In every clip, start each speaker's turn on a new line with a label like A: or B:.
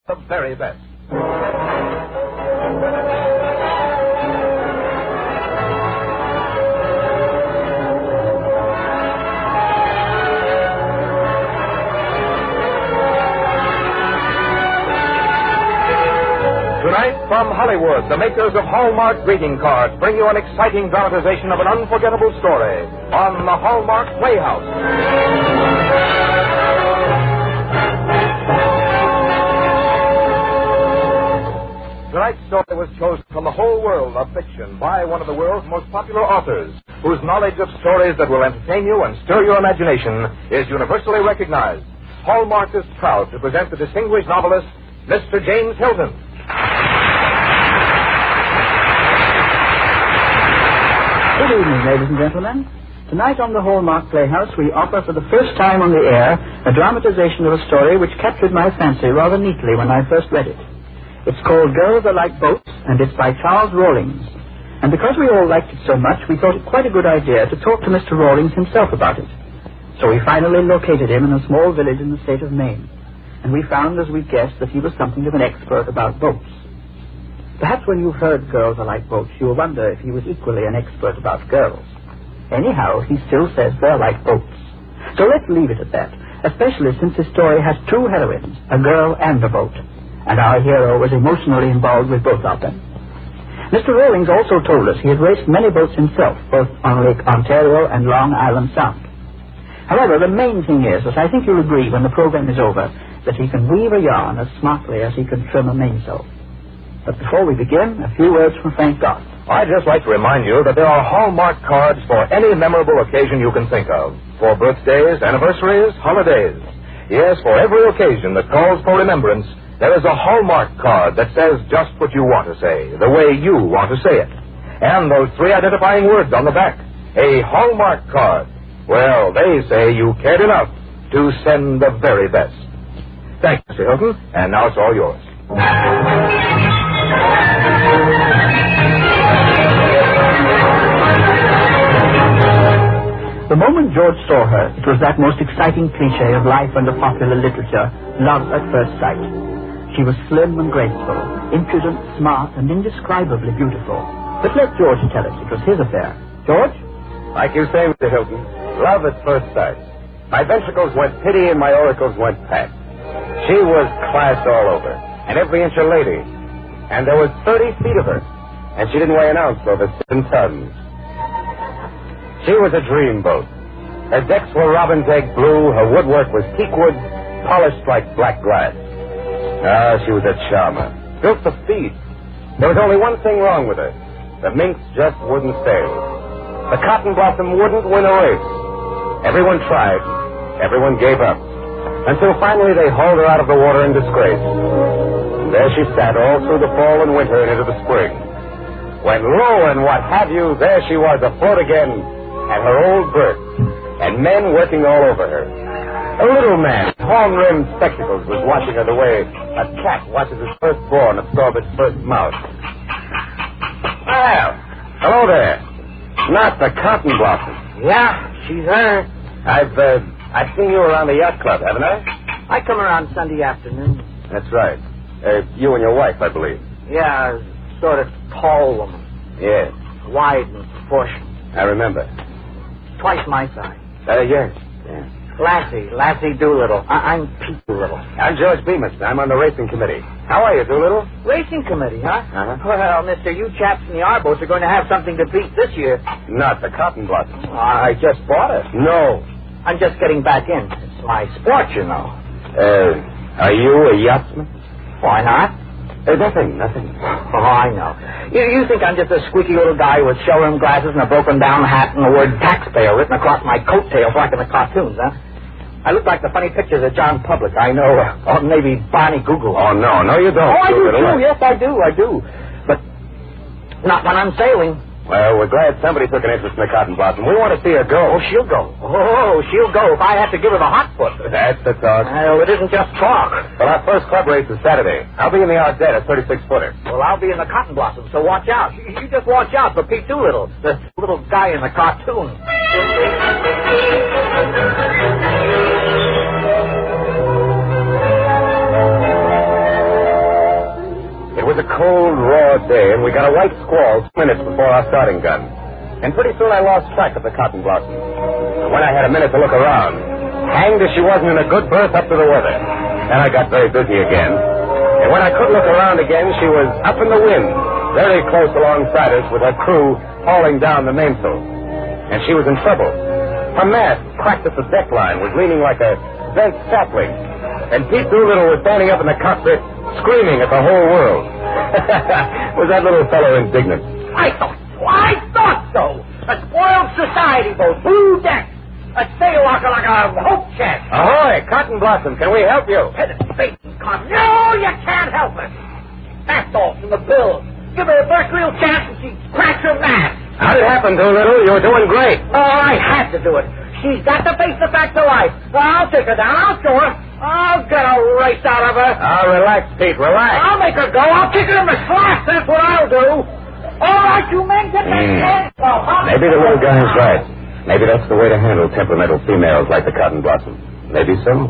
A: the very best. Tonight, from Hollywood, the makers of Hallmark greeting cards bring you an exciting dramatization of an unforgettable story on the Hallmark Playhouse. Tonight's story was chosen from the whole world of fiction by one of the world's most popular authors, whose knowledge of stories that will entertain you and stir your imagination is universally recognized. Hallmark is proud to present the distinguished novelist, Mr. James Hilton.
B: Good evening, ladies and gentlemen. Tonight on the Hallmark Playhouse, we offer for the first time on the air a dramatization of a story which captured my fancy rather neatly when I first read it. It's called Girls Are Like Boats, and it's by Charles Rawlings. And because we all liked it so much, we thought it quite a good idea to talk to Mr. Rawlings himself about it. So we finally located him in a small village in the state of Maine. And we found, as we guessed, that he was something of an expert about boats. Perhaps when you've heard Girls Are Like Boats, you'll wonder if he was equally an expert about girls. Anyhow, he still says they're like boats. So let's leave it at that, especially since his story has two heroines, a girl and a boat. And our hero was emotionally involved with both of them. Mr. Rawlings also told us he had raced many boats himself, both on Lake Ontario and Long Island Sound. However, the main thing is, as I think you'll agree when the program is over, that he can weave a yarn as smartly as he can trim a mainsail. But before we begin, a few words from Frank Goff.
A: I'd just like to remind you that there are Hallmark cards for any memorable occasion you can think of. For birthdays, anniversaries, holidays. Yes, for every occasion that calls for remembrance, there is a Hallmark card that says just what you want to say, the way you want to say it. And those three identifying words on the back. A Hallmark card. Well, they say you cared enough to send the very best. Thank you, Mr. Hilton, and now it's all yours.
B: The moment George saw her, it was that most exciting cliché of life under popular literature, love at first sight. She was slim and graceful, impudent, smart, and indescribably beautiful. But let George tell it. It was his affair. George?
A: Like you say, Mr. Hilton, love at first sight. My ventricles went pity and my auricles went pat. She was class all over, and every inch a lady. And there was 30 feet of her, and she didn't weigh an ounce over 7 tons. She was a dreamboat. Her decks were robin's egg blue, her woodwork was teakwood, polished like black glass. Ah, she was a charmer, built for speed. There was only one thing wrong with her. The minks just wouldn't sail. The cotton blossom wouldn't win a race. Everyone tried. Everyone gave up. Until finally they hauled her out of the water in disgrace. And there she sat all through the fall and winter and into the spring. When lo and what have you, there she was afloat again at her old berth, and men working all over her. A little man, horn-rimmed spectacles, was watching her the way a cat watches its firstborn absorb its first mouse. Well, hello there. Not the Cotton Blossom.
C: Yeah, she's her.
A: I've seen you around the yacht club, haven't I?
C: I come around Sunday afternoon.
A: That's right. You and your wife, I believe.
C: Yeah, sort of tall woman.
A: Yes,
C: Wide in proportion.
A: I remember.
C: Twice my size.
A: Yes.
C: Yeah. Lassie Doolittle. I'm Pete Doolittle.
A: I'm George Bemis. I'm on the racing committee. How are you, Doolittle?
C: Racing committee, huh?
A: Uh-huh.
C: Well, mister, you chaps in the R boats are going to have something to beat this year.
A: Not the Cotton Blossom.
C: I just bought it.
A: No.
C: I'm just getting back in. It's my sport, you know.
A: Are you a yachtsman?
C: Why not?
A: Nothing.
C: Oh, I know. You think I'm just a squeaky little guy with showroom glasses and a broken-down hat and the word taxpayer written across my coattails like in the cartoons, huh? I look like the funny pictures of John Public, I know. Or maybe Barney Google.
A: Oh, no, you don't.
C: Oh, I do, too. Yes, I do. But not when I'm sailing.
A: Well, we're glad somebody took an interest in the Cotton Blossom. We want to see her go.
C: Oh, she'll go. Oh, she'll go if I have to give her the hot foot.
A: That's the talk.
C: Well, it isn't just talk.
A: Well, our first club race is Saturday. I'll be in the Ardette, a 36-footer.
C: Well, I'll be in the Cotton Blossom, so watch out. You just watch out for Pete Doolittle, the little guy in the cartoon.
A: cold, raw day, and we got a white squall 2 minutes before our starting gun. And pretty soon I lost track of the Cotton Blossom. And when I had a minute to look around, hanged if she wasn't in a good berth up to the weather. And I got very busy again. And when I could look around again, she was up in the wind, very close alongside us with her crew hauling down the mainsail. And she was in trouble. Her mast, cracked at the deck line, was leaning like a bent sapling. And Pete Doolittle was standing up in the cockpit, screaming at the whole world. Was that little fellow indignant?
C: I thought so. A spoiled society boat, blue deck. A sail locker like a hope chest.
A: Ahoy, Cotton Blossom, can we help you?
C: No, you can't help us. That's off from the bill. Give her the first real chance and she cracks her mast.
A: How'd it happen, Doolittle? You were doing great.
C: Oh, I had to do it. She's got to face the facts of life. I'll take her down. I'll show her. I'll get a race out of her.
A: Relax, Pete, relax.
C: I'll make her go. I'll kick her in the slot. That's what I'll do. All right, you men, get back there.
A: Maybe the little guy's right. Maybe that's the way to handle temperamental females like the Cotton Blossom. Maybe so.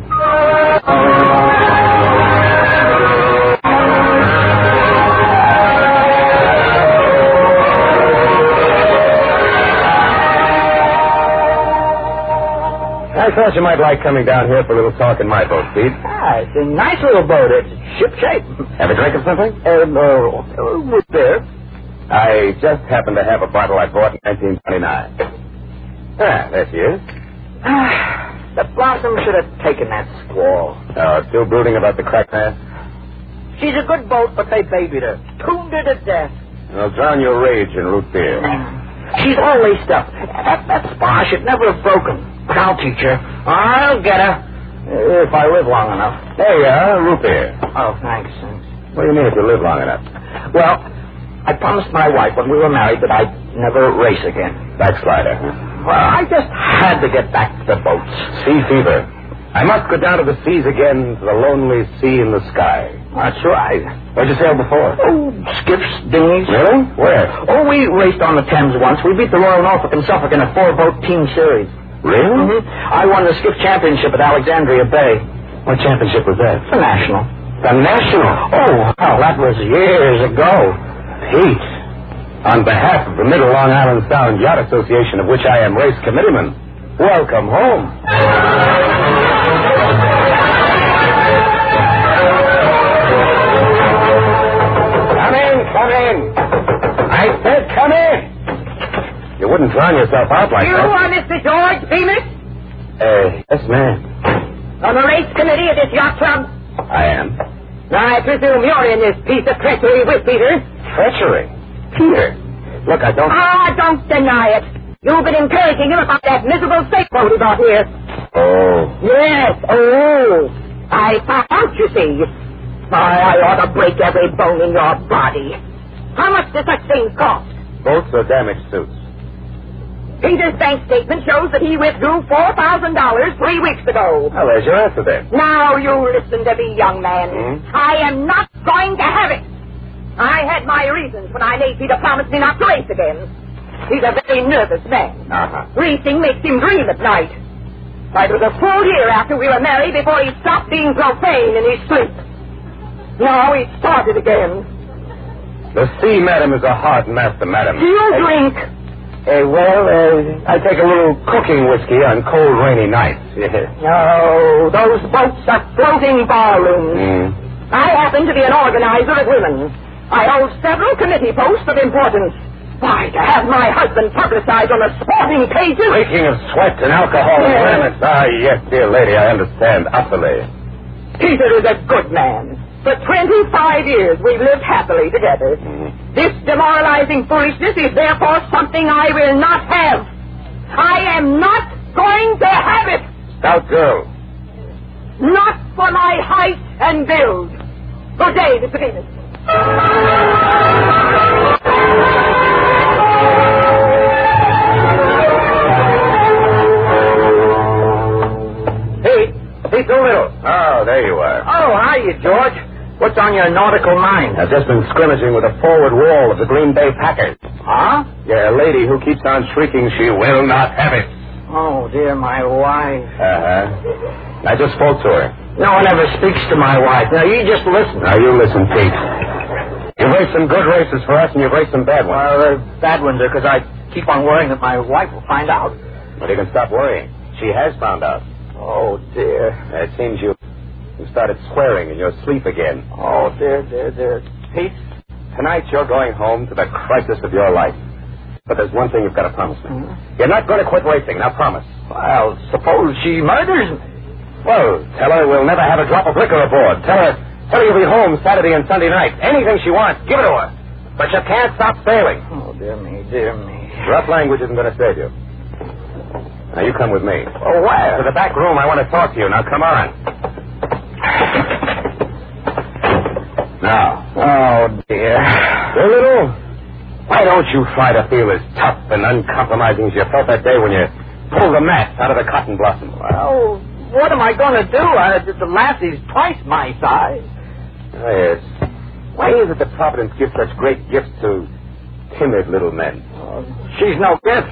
A: I thought you might like coming down here for a little talk in my boat, Pete.
C: It's a nice little boat. It's ship-shape.
A: Have a drink of something?
C: Root beer.
A: I just happened to have a bottle I bought in 1929. There she is.
C: The Blossom should have taken that squall.
A: Still brooding about the cracked mast?
C: She's a good boat, but they babied her. Tuned her to death.
A: Well, drown your rage in root beer.
C: She's all laced up. That spar should never have broken. But I'll teach her. I'll get her. If I live long enough.
A: There you are, root beer.
C: Oh, thanks.
A: What do you mean if you live long enough?
C: Well, I promised my wife when we were married that I'd never race again.
A: Backslider.
C: Well, I just had to get back to the boats.
A: Sea fever. I must go down to the seas again, to the lonely sea in the sky.
C: That's right.
A: Where'd you sail before?
C: Oh, skiffs, dinghies.
A: Really? Where?
C: Oh, we raced on the Thames once. We beat the Royal Norfolk and Suffolk in a 4-boat team series.
A: Really?
C: Mm-hmm. I won the skiff championship at Alexandria Bay.
A: What championship was that?
C: The National.
A: The National?
C: Oh, wow, that was years ago.
A: Pete, on behalf of the Middle Long Island Sound Yacht Association, of which I am race committeeman, welcome home. Come in. I said come in. You wouldn't drown yourself out like
D: You
A: that.
D: are Mr. George Bemis?
A: Yes, ma'am.
D: On the race committee of this yacht club?
A: I am.
D: I presume you're in this piece of treachery with Peter?
A: Treachery? Peter? Look, I don't...
D: Don't deny it. You've been encouraging him about that miserable sailboat he bought here.
A: Oh.
D: Yes, I found out, you see. I ought to break every bone in your body. How much does such things cost?
A: Boats or damaged suits?
D: Peter's bank statement shows that he withdrew $4,000 3 weeks ago.
A: Well, there's your answer then.
D: Now you listen to me, young man. I am not going to have it. I had my reasons when I made Peter promise me not to race again. He's a very nervous man. Racing makes him dream at night. It was a full year after we were married before he stopped being profane in his sleep. Now he started again.
A: The sea, madam, is a hard master, madam.
D: Do you drink?
A: I take a little cooking whiskey on cold, rainy nights.
D: No, those boats are floating ballrooms. I happen to be an organizer of women. I hold several committee posts of importance. Why, to have my husband publicized on the sporting pages...
A: Reeking of sweat and alcohol and raiment. Yes, dear lady, I understand utterly.
D: Peter is a good man. For 25 years we've lived happily together. This demoralizing foolishness is therefore something I will not have. I am not going to have it.
A: Stout girl.
D: Not for my height and build. Good day, Mr. Venus.
A: Pete Doolittle. Oh, there you are.
C: Oh, hiya, George. What's on your nautical mind?
A: I've just been scrimmaging with the forward wall of the Green Bay Packers.
C: Huh?
A: Yeah, a lady who keeps on shrieking she will not have it.
C: Oh, dear, my wife.
A: I just spoke to her.
C: No one ever speaks to my wife. Now, you just listen.
A: Now, you listen, Pete. You've raced some good races for us, and you've raced some bad ones.
C: Well, the bad ones are because I keep on worrying that my wife will find out.
A: But you can stop worrying. She has found out.
C: Oh, dear.
A: It seems you started swearing in your sleep again.
C: Oh, dear. Pete?
A: Tonight you're going home to the crisis of your life. But there's one thing you've got to promise me. You're not going to quit racing. Now promise.
C: Well, suppose she murders me.
A: Well, tell her we'll never have a drop of liquor aboard. Tell her you'll be home Saturday and Sunday night. Anything she wants, give it to her. But you can't stop sailing.
C: Oh, dear me.
A: Rough language isn't going to save you. Now, you come with me.
C: Oh, where?
A: To the back room. I want to talk to you. Now, come on. Now.
C: Oh, dear.
A: Little, why don't you try to feel as tough and uncompromising as you felt that day when you pulled the mast out of the cotton blossom?
C: Well, what am I going to do? The lassie's twice my size.
A: Oh, yes. Why is it that Providence gives such great gifts to timid little men?
C: She's no gift.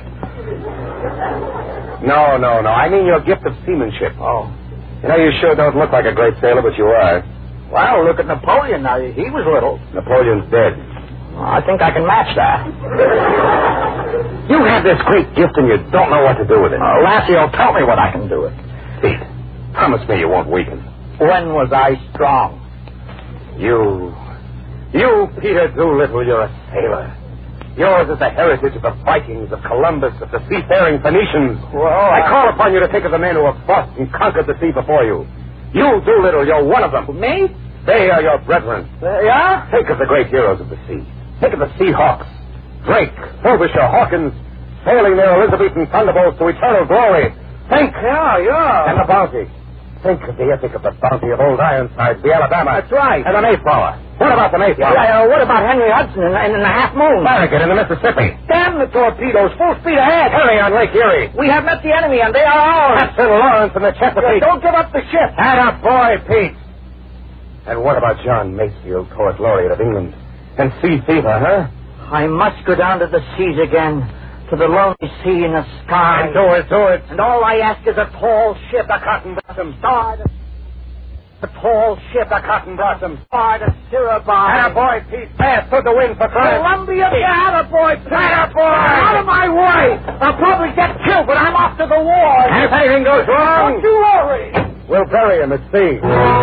A: No. I mean your gift of seamanship.
C: Oh.
A: You know, you sure don't look like a great sailor, but you are.
C: Well, look at Napoleon now. He was little.
A: Napoleon's dead.
C: I think I can match that.
A: You have this great gift and you don't know what to do with it.
C: Lassie will tell me what I can do with it.
A: Pete, promise me you won't weaken.
C: When was I strong?
A: You, Peter Doolittle, you're a sailor. Yours is the heritage of the Vikings, of Columbus, of the seafaring Phoenicians.
C: Well,
A: I call upon you to think of the men who have fought and conquered the sea before you. You, Doolittle, you're one of them.
C: Me?
A: They are your brethren.
C: Yeah?
A: Think of the great heroes of the sea. Think of the Sea Hawks. Drake, Frobisher, Hawkins, sailing their Elizabethan thunderbolts to eternal glory. Think.
C: Yeah.
A: And the Bounty. Think of the epic of the Bounty of Old Ironsides, the Alabama.
C: That's right.
A: And the Mayflower. What about the Mayflower?
C: What about Henry Hudson and the Half Moon?
A: Farragut in the Mississippi.
C: Damn the torpedoes. Full speed ahead.
A: Hurry on Lake Erie.
C: We have met the enemy, and they are ours.
A: Captain Lawrence and the Chesapeake.
C: Don't give up the ship.
A: Atta boy, Pete. And what about John Masefield, Poet Laureate of England? And sea fever, huh?
C: I must go down to the seas again, to the lonely sea in the sky.
A: And do it.
C: And all I ask is a tall ship,
A: The Cotton Blossom.
C: starred. A tall ship,
A: The Cotton Blossom.
C: starred a Syrah.
A: Atta boy, Pete. Fast to the wind for crime.
C: Columbia, attaboy,
A: Attaboy.
C: out of my way. I'll probably get killed, but I'm off to the war.
A: And if anything goes wrong,
C: Don't you worry.
A: we'll bury him at sea.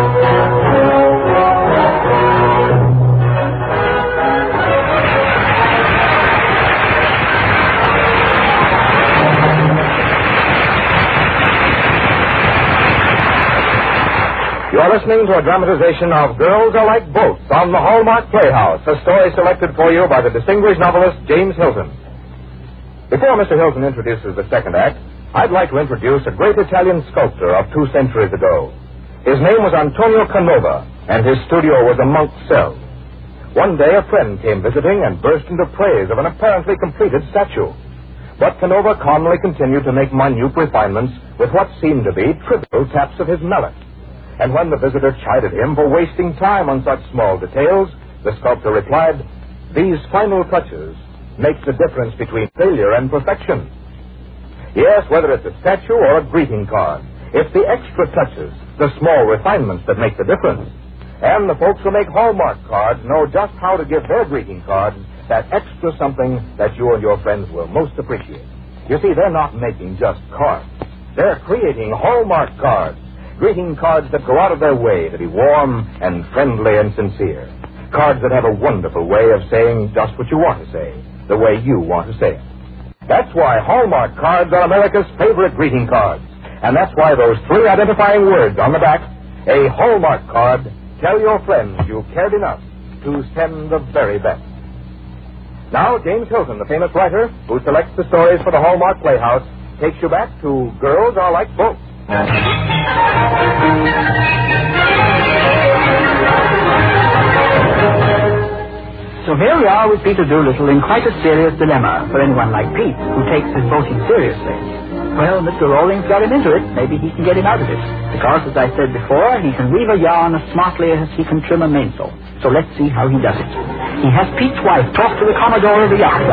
A: You're listening to a dramatization of Girls Are Like Boats on the Hallmark Playhouse, a story selected for you by the distinguished novelist James Hilton. Before Mr. Hilton introduces the second act, I'd like to introduce a great Italian sculptor of 2 centuries ago. His name was Antonio Canova, and his studio was a monk's cell. One day a friend came visiting and burst into praise of an apparently completed statue. But Canova calmly continued to make minute refinements with what seemed to be trivial taps of his mallet. And when the visitor chided him for wasting time on such small details, the sculptor replied, "These final touches make the difference between failure and perfection." Yes, whether it's a statue or a greeting card, it's the extra touches, the small refinements that make the difference. And the folks who make Hallmark cards know just how to give their greeting cards that extra something that you and your friends will most appreciate. You see, they're not making just cards. They're creating Hallmark cards. Greeting cards that go out of their way to be warm and friendly and sincere. Cards that have a wonderful way of saying just what you want to say, the way you want to say it. That's why Hallmark cards are America's favorite greeting cards. And that's why those 3 identifying words on the back, a Hallmark card, tell your friends you cared enough to send the very best. Now, James Hilton, the famous writer who selects the stories for the Hallmark Playhouse, takes you back to Girls Are Like Boats.
B: So here we are with Peter Doolittle in quite a serious dilemma for anyone like Pete, who takes his boating seriously. Well, Mr. Rawlings got him into it. Maybe he can get him out of it. Because, as I said before, he can weave a yarn as smartly as he can trim a mainsail. So let's see how he does it. He has Pete's wife talk to the Commodore of the yacht.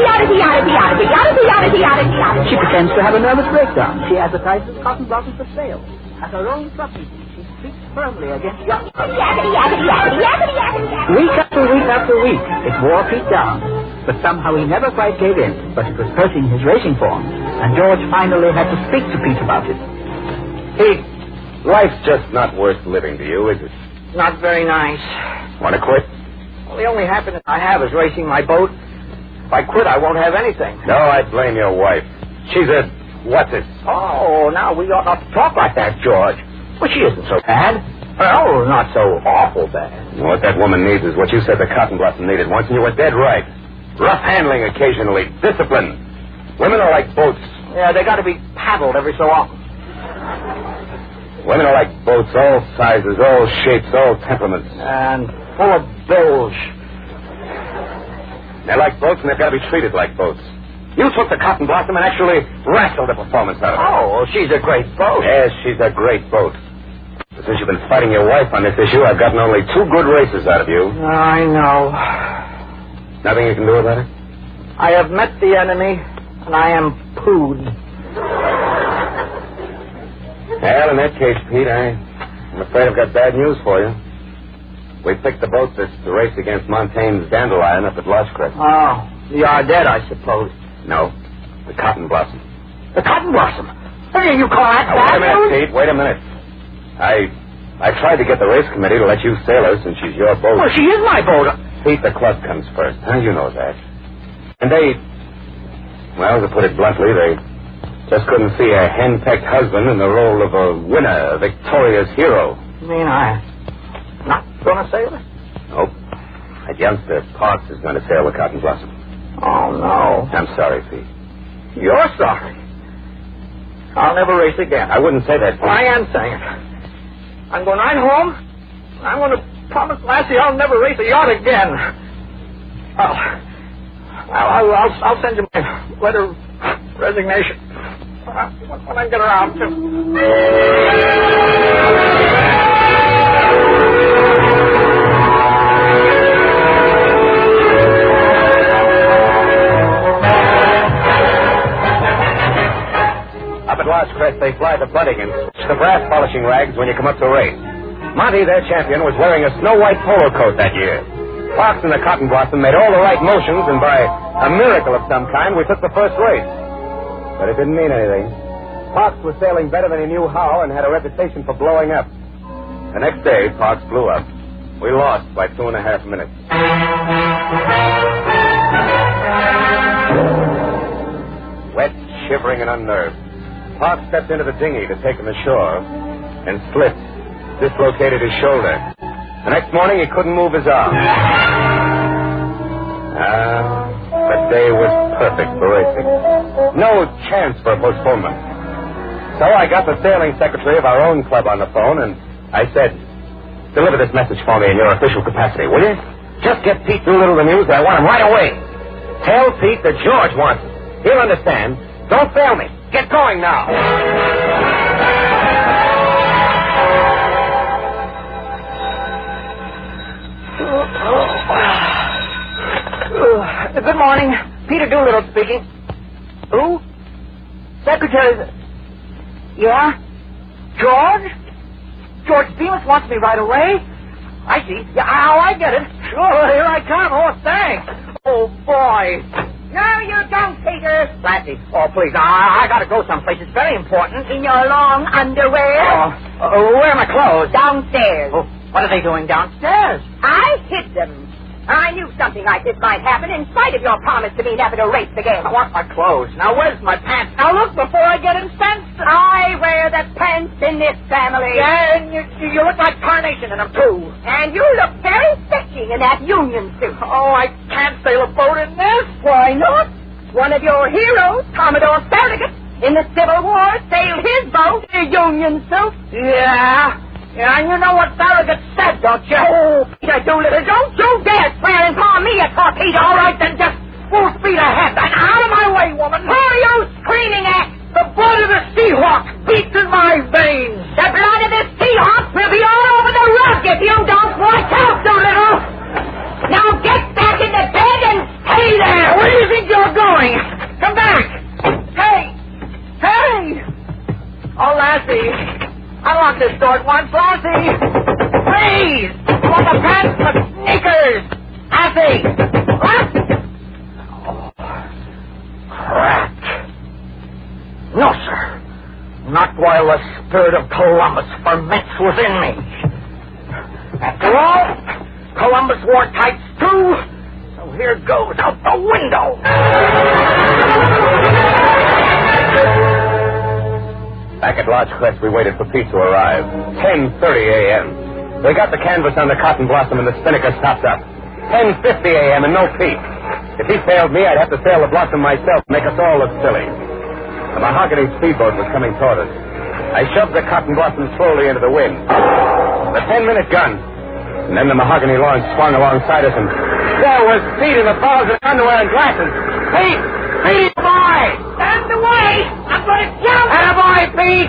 B: She pretends to have a nervous breakdown. She advertises cotton blossoms for sale. At her own club meeting, she speaks firmly against yacht. He Week after week after week, it wore Pete down. But somehow he never quite gave in. But it was hurting his racing form. And George finally had to speak to Pete about it.
A: Pete, life's just not worth living to you, is it?
C: Not very nice.
A: Want to quit?
C: Well, the only happiness I have is racing my boat. If I quit, I won't have anything.
A: No, I blame your wife. She's a... what's it?
C: Oh, now we ought not to talk like that, George. Well, she isn't so bad. Oh, not so awful bad.
A: What that woman needs is what you said the Cotton Blossom needed once, and you were dead right. Rough handling occasionally. Discipline. Women are like boats.
C: Yeah, they got to be paddled every so often.
A: Women are like boats, all sizes, all shapes, all temperaments.
C: And full of bilge.
A: They're like boats, and they've got to be treated like boats. You took the Cotton Blossom and actually wrestled the performance out of her.
C: Oh, well, she's a great boat.
A: Yes, she's a great boat. But since you've been fighting your wife on this issue, I've gotten only 2 good races out of you.
C: I know.
A: Nothing you can do about it?
C: I have met the enemy, and I am pooed.
A: Well, in that case, Pete, I'm afraid I've got bad news for you. We picked the boat that's to race against Montaigne's Dandelion up at Lost Creek.
C: Oh, you are dead, I suppose.
A: No, the Cotton Blossom.
C: The Cotton Blossom? What do you call that?
A: Wait a minute, Pete, wait a minute. I tried to get the race committee to let you sail her since she's your boat.
C: Well, she is my boat.
A: Pete, the club comes first. Huh? You know that. And they, well, to put it bluntly, they just couldn't see a hen-pecked husband in the role of a winner, a victorious hero.
C: You mean I'm not going to sail it?
A: Nope. That youngster, Parks, is going to sail the Cotton Blossom.
C: Oh, no.
A: I'm sorry, Pete.
C: You're sorry. I'll never race again.
A: I wouldn't say that, Pete.
C: I am saying it. I'm going right home. I'm going to promise Lassie I'll never race a yacht again. I'll send you my letter of resignation when I get around to.
A: Up at Lost Crest, they fly the bunting and switch the brass polishing rags when you come up to race. Monty, their champion, was wearing a snow-white polo coat that year. Parks and the Cotton Blossom made all the right motions, and by a miracle of some kind, we took the first race. But it didn't mean anything. Parks was sailing better than he knew how and had a reputation for blowing up. The next day, Parks blew up. We lost by 2.5 minutes. Wet, shivering, and unnerved, Parks stepped into the dinghy to take him ashore and slipped, dislocated his shoulder. The next morning, he couldn't move his arm. The day was perfect for racing. No chance for a postponement. So I got the sailing secretary of our own club on the phone, and I said, deliver this message for me in your official capacity, will you? Just get Pete Doolittle the news that I want him right away. Tell Pete that George wants him. He'll understand. Don't fail me. Get going now.
C: Good morning. Peter Doolittle speaking. Who? Secretary. Yeah? George? George Bemis wants me right away? I see. Yeah, I get it. Sure, here I come. Oh, thanks. Oh, boy.
D: No, you don't, Peter.
C: Lassie, oh, please. I got to go someplace. It's very important.
D: In your long underwear?
C: Where are my clothes?
D: Downstairs.
C: Oh, what are they doing downstairs?
D: I hid them. I knew something like this might happen in spite of your promise to me never to race again.
C: I want my clothes. Now, where's my pants? Now, look before I get incensed.
D: I wear the pants in this family.
C: Yeah, and you look like Carnation in them, too.
D: And you look very fetching in that union suit.
C: Oh, I can't sail a boat in this.
D: Why not? One of your heroes, Commodore Farragut, in the Civil War, sailed his boat in a union suit.
C: Yeah, and you know what Farragut said, don't you?
D: Oh, Peter Doolittle, don't you dare swear and call me a torpedo.
C: All right, then just full speed ahead. And out of my way, woman.
D: Who are you screaming at?
C: The blood of the Seahawk beats in my veins.
D: The blood of the Seahawk will be all over the rug if you don't watch out, Doolittle. Now get back in the bed and stay there.
C: Where do you think you're going? Come back. Hey. Oh, Lassie. I want this door at once, Lassie. Please. I want the pants, the sneakers. while the spirit of Columbus ferments within me. After all, Columbus wore tights too, so here goes out the window.
A: Back at Lodge Crest, we waited for Pete to arrive. 10:30 a.m. We got the canvas on the Cotton Blossom and the spinnaker stopped up. 10:50 a.m. and no Pete. If he failed me, I'd have to sail the Blossom myself, make us all look silly. The mahogany speedboat was coming toward us. I shoved the Cotton Blossom slowly into the wind. The 10-minute gun. And then the mahogany launch swung alongside us, and there was Pete in the bows of underwear and glasses. Pete! Pete, boy!
D: Stand away! I'm going to jump!
C: Attaboy, Pete!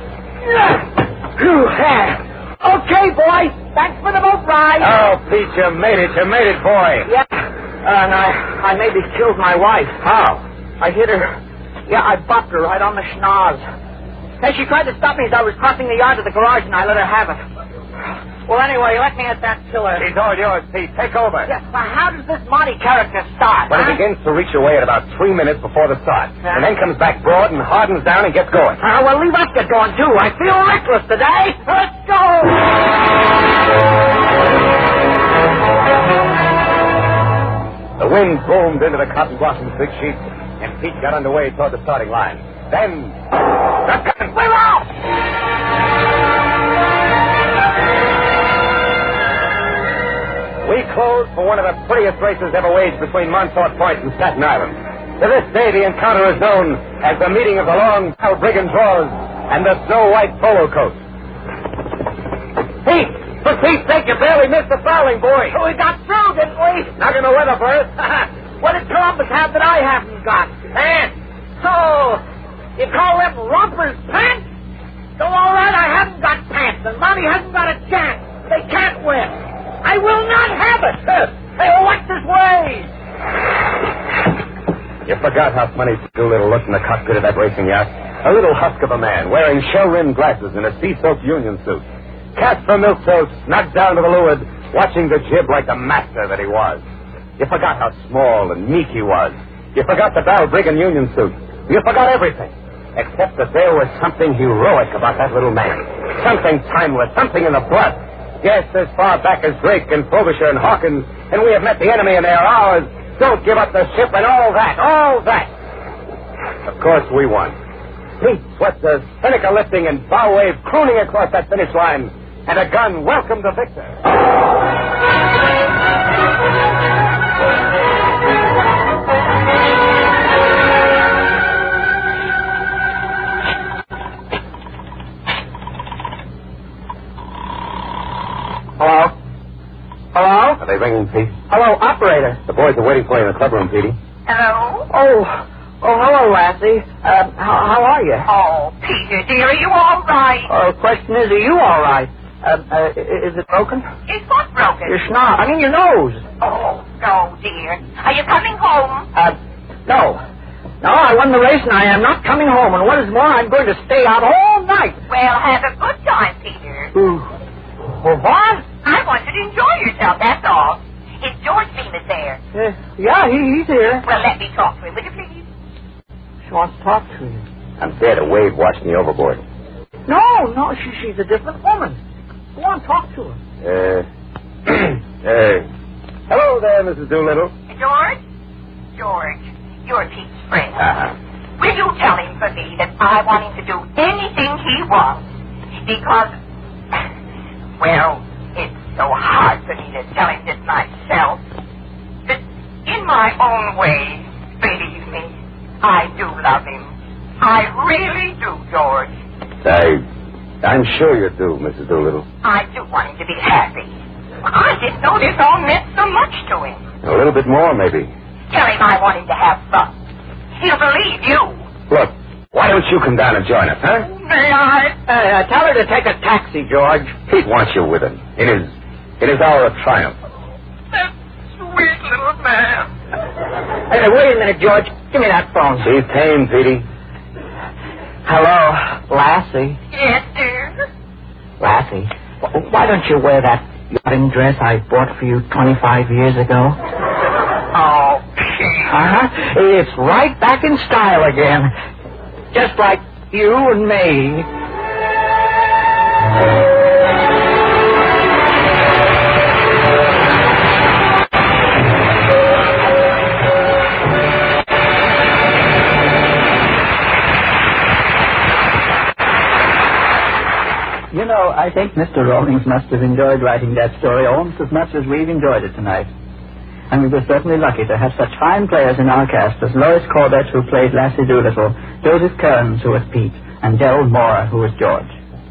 C: Okay, boy. Thanks for the boat ride.
A: Oh, Pete, you made it, boy.
C: Yeah. And I maybe killed my wife.
A: How?
C: I hit her. Yeah, I bopped her right on the schnoz. Hey, she tried to stop me as I was crossing the yard to the garage, and I let her have it. Well, anyway, let me at that tiller.
A: She's all yours, Pete. Take over.
C: Yes, well, how does this Monty character start?
A: When it begins to reach away at about 3 minutes before the start. And then comes back broad and hardens down and gets going.
C: Well, leave us get going, too. I feel reckless today. Let's go!
A: The wind boomed into the Cotton Blossom's big sheet, and Pete got underway toward the starting line. Then... the gun!
C: We're out!
A: We closed for one of the prettiest races ever waged between Montauk Point and Staten Island. To this day, the encounter is known as the meeting of the long brigand draws and the snow-white polo coat. Pete! For Pete's sake, you barely missed the fouling, boy.
C: We got through, didn't we?
A: Not in the weather first.
C: What did Columbus have that I haven't got?
A: Pants!
C: Oh, you call them rompers pants? So all right, I haven't got pants, and Monty hasn't got a chance. They can't win. I will not have it. Hey, what's this way?
A: You forgot how funny Doolittle looked in the cockpit of that racing yacht. A little husk of a man, wearing shell-rimmed glasses and a sea-soaked union suit. Casper Milkso snugged down to the leeward, watching the jib like the master that he was. You forgot how small and meek he was. You forgot the Val Brigand union suit. You forgot everything, except that there was something heroic about that little man. Something timeless, something in the blood. Yes, as far back as Drake and Frobisher and Hawkins, and we have met the enemy and they are ours. Don't give up the ship and all that. Of course, we won. Pete swept the spinnaker lifting and bow wave crooning across that finish line, and a gun welcomed the victor.
C: Hello? Hello?
A: Are they ringing, Pete?
C: Hello, operator.
A: The boys are waiting for you in the clubroom, Petey.
D: Hello?
C: Oh, hello, Lassie. How are you?
D: Oh, Peter, dear, are you all right?
C: The question is, are you all right? Is it broken?
D: Is what broken?
C: Your snot. I mean, your nose.
D: Oh, no, dear. Are you coming home?
C: No. No, I won the race and I am not coming home. And what is more, I'm going to stay out all night.
D: Well, have a good time, Peter.
C: What?
D: I want you to enjoy yourself, that's all. Is George Bemis there?
C: Yeah, he's here.
D: Well, let me talk to him, will you please?
C: She wants to talk to you.
A: I'm scared a wave washed me overboard.
C: No, she's a different woman. Go on, talk to her.
A: Hello there, Mrs. Doolittle.
D: George? George, you're Pete's friend.
A: Uh-huh.
D: Will you tell him for me that I want him to do anything he wants? Because, well, it's so hard for me to tell him this myself. But in my own way, believe me, I do love him. I really do, George.
A: I'm sure you do, Mrs. Doolittle.
D: I do want him to be happy. I didn't know this all meant so much to him.
A: A little bit more, maybe.
D: Tell him I want him to have fun. He'll believe you.
A: Look, why don't you come down and join us, huh?
D: May I?
C: Tell her to take a taxi, George.
A: Pete wants you with him in his hour of triumph.
D: That sweet little man.
C: Hey, wait a minute, George. Give me that phone.
A: Be tame, Petey.
C: Hello, Lassie.
D: Yes, dear.
C: Lassie, why don't you wear that yachting dress I bought for you 25 years ago?
D: Oh, Pete.
C: It's right back in style again. Just like you and me.
B: I think Mr. Rawlings must have enjoyed writing that story almost as much as we've enjoyed it tonight. And we were certainly lucky to have such fine players in our cast as Lois Corbett, who played Lassie Doolittle, Joseph Kearns, who was Pete, and Gerald Mora, who was George.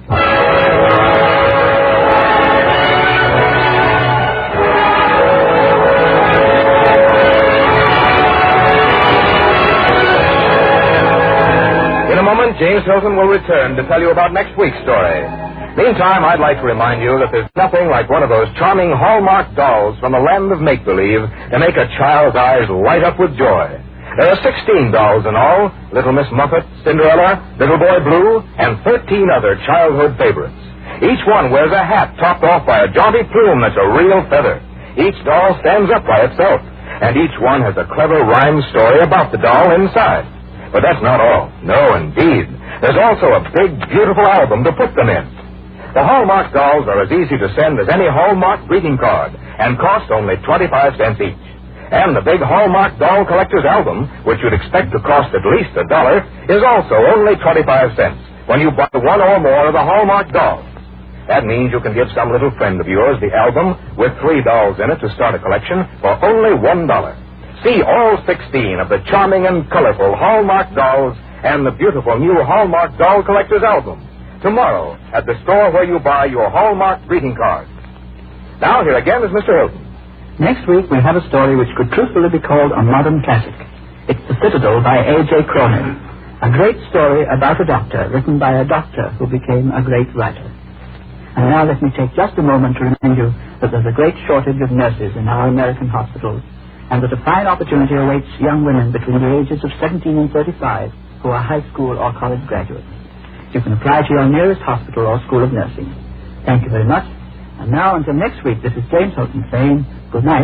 A: In a moment, James Hilton will return to tell you about next week's story. Meantime, I'd like to remind you that there's nothing like one of those charming Hallmark dolls from the land of make-believe to make a child's eyes light up with joy. There are 16 dolls in all: Little Miss Muffet, Cinderella, Little Boy Blue, and 13 other childhood favorites. Each one wears a hat topped off by a jaunty plume that's a real feather. Each doll stands up by itself, and each one has a clever rhyme story about the doll inside. But that's not all. No, indeed. There's also a big, beautiful album to put them in. The Hallmark dolls are as easy to send as any Hallmark greeting card and cost only 25 cents each. And the big Hallmark doll collector's album, which you'd expect to cost at least $1, is also only 25 cents when you buy one or more of the Hallmark dolls. That means you can give some little friend of yours the album with 3 dolls in it to start a collection for only $1. See all 16 of the charming and colorful Hallmark dolls and the beautiful new Hallmark doll collector's album tomorrow at the store where you buy your Hallmark greeting cards. Now, here again is Mr. Hilton.
B: Next week we have a story which could truthfully be called a modern classic. It's The Citadel by A.J. Cronin, a great story about a doctor written by a doctor who became a great writer. And now let me take just a moment to remind you that there's a great shortage of nurses in our American hospitals, and that a fine opportunity awaits young women between the ages of 17 and 35 who are high school or college graduates. You can apply to your nearest hospital or school of nursing. Thank you very much. And now, until next week, this is James Hilton saying good night.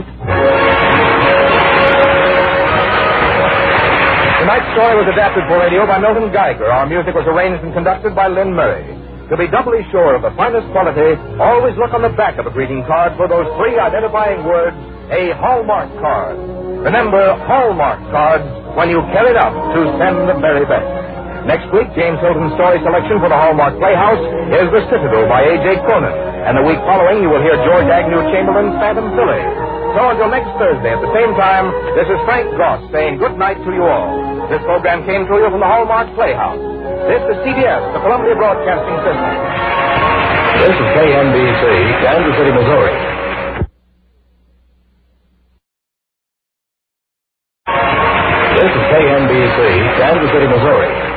A: Tonight's story was adapted for radio by Milton Geiger. Our music was arranged and conducted by Lynn Murray. To be doubly sure of the finest quality, always look on the back of a greeting card for those 3 identifying words, a Hallmark card. Remember, Hallmark cards when you carry it out to send the very best. Next week, James Hilton's story selection for the Hallmark Playhouse is The Citadel by A.J. Cronin. And the week following, you will hear George Agnew Chamberlain's Phantom Philly. So until next Thursday at the same time, this is Frank Goss saying good night to you all. This program came to you from the Hallmark Playhouse. This is CBS, the Columbia Broadcasting System.
E: This is KNBC, Kansas City, Missouri. This is KNBC, Kansas City, Missouri.